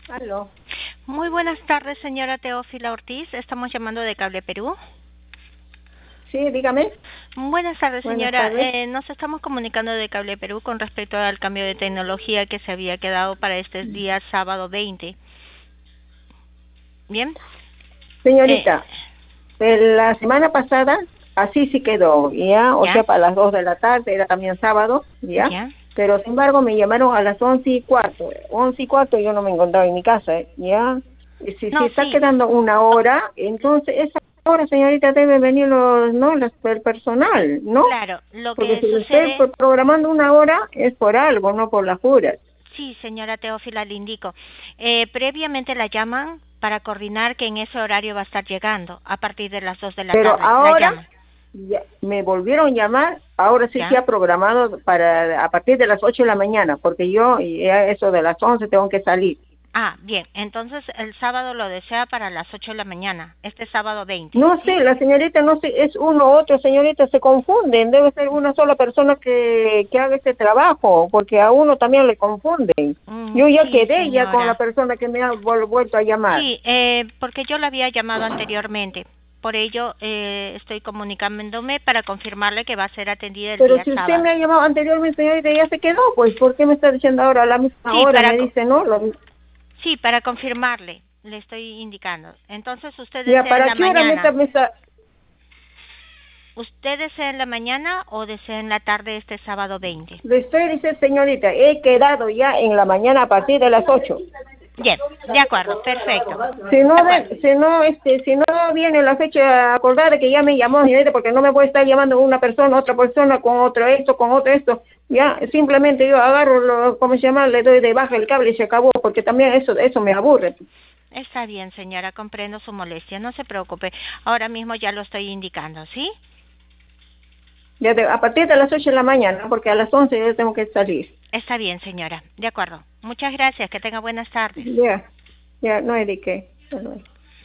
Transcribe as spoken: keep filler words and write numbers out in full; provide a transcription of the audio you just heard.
Aló. Muy buenas tardes, señora Teófila Ortiz. Estamos llamando de Cable Perú. Sí, dígame. Buenas tardes, Buenas señora. tardes. Eh, nos estamos comunicando de Cable Perú con respecto al cambio de tecnología que se había quedado para este día sábado veinte. ¿Bien? Eh, Señorita, eh, la semana pasada así sí quedó, ¿ya? O ¿Ya? sea, para las dos de la tarde, era también sábado, ¿ya? ¿Ya? Pero sin embargo me llamaron a las once y cuarto. Once y cuarto yo no me encontraba en mi casa, ¿ya? Y si, si No, está sí, quedando una hora, entonces esa hora, señorita, debe venir los, ¿no? Los, el personal, ¿no? claro. Lo Porque que si le estoy sucede... pro- programando una hora es por algo, no por las puras. Sí, señora Teófila, le indico. Eh, previamente la llaman para coordinar que en ese horario va a estar llegando, a partir de las dos de la Pero tarde. La ahora llaman. ya me volvieron a llamar, ahora sí se ¿Ya? ha programado para a partir de las ocho de la mañana, porque yo ya eso de las once tengo que salir. Ah, bien. Entonces el sábado lo desea para las ocho de la mañana, este sábado veinte, No sé, ¿sí? la señorita no sé, es uno u otro, señorita, se confunden, debe ser una sola persona que, que haga este trabajo, porque a uno también le confunden. Mm, Yo ya sí, quedé ya con la señora. persona que me ha vol- vuelto a llamar. Sí, eh, porque yo la había llamado anteriormente. Por ello eh, estoy comunicándome para confirmarle que va a ser atendida el Pero día si usted sábado. me ha llamado anteriormente, señorita, ya se quedó, pues, ¿por qué me está diciendo ahora a la misma Sí, hora? para Me co- dice, no, lo, sí, para confirmarle, le estoy indicando. Entonces usted ya, desea en ¿para la qué hora me está, mañana. me está, ¿Usted desea en la mañana o desea en la tarde este sábado veinte? le estoy diciendo, señorita, he quedado ya en la mañana a partir de las ocho. Bien, de acuerdo, perfecto. Si De no, acuerdo. de, si no, este, si no viene la fecha acordada que ya me llamó, señorita, porque no me puede estar llamando una persona, otra persona, con otro esto, con otro esto. Ya, simplemente yo agarro, lo, ¿cómo se llama? Le doy de baja el cable y se acabó, porque también eso, eso me aburre. Está bien, señora, comprendo su molestia, no se preocupe. Ahora mismo ya lo estoy indicando, ¿sí? Ya de- a partir de las ocho de la mañana, porque a las once yo tengo que salir. Está bien, señora. De acuerdo. Muchas gracias. Que tenga buenas tardes. Ya, ya, no hay de qué. Bueno.